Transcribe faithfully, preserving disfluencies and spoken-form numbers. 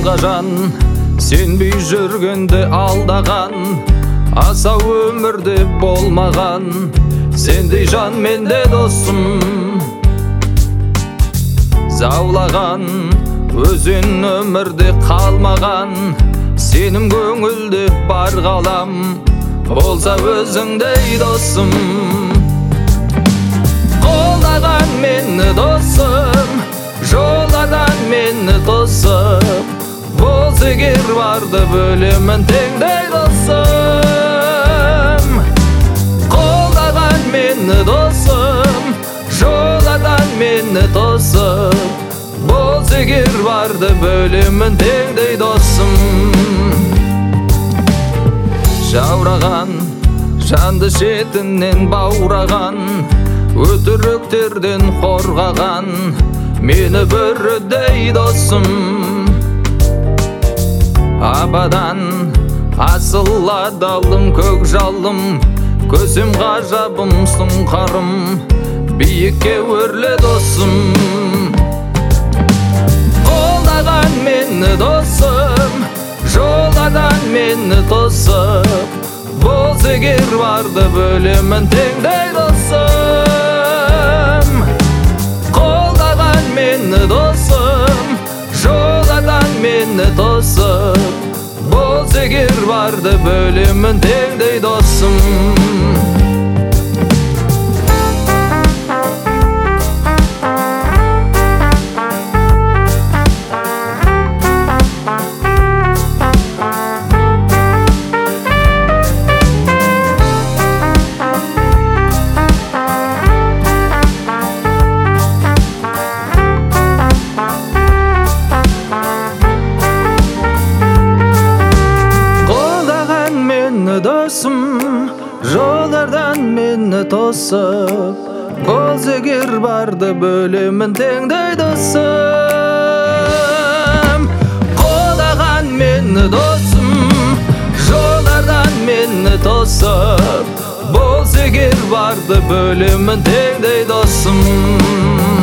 жанға жан сенбей жүргенде алдаған, асау өмірде болмаған, сендей жан менде досым. Заулаған өзен өмірде қалмаған, сенім көңілде бар қалам, болса өзіңдей досым. Қолдаған мені досым, жоладан мені тосып, болса егер барды бөлемін теңдей досым. Қолдаған мені досым, жоладан мені тосып, болса егер барды бөлемін теңдей досым. Жаураған жанды шетінен баураған, өтіріктерден қорғаған, мені бірдей досым. Абадан асыл адалым көк жалым, көзім ғажабым сұңқарым, биікке өрле досым. Қолдаған мені досым, жоладан мені тосып, болса егер барды бөлемін теңдей досым. Қолдаған мені досым, жоладан мені тосып, болса егер барды бөлемін теңдей досым. Досым, жолдардан мені тосып, болса егер барды бөлемін теңдей досым. Қолдаған мені досым, жолдардан мені тосып, болса егер барды бөлемін теңдей досым.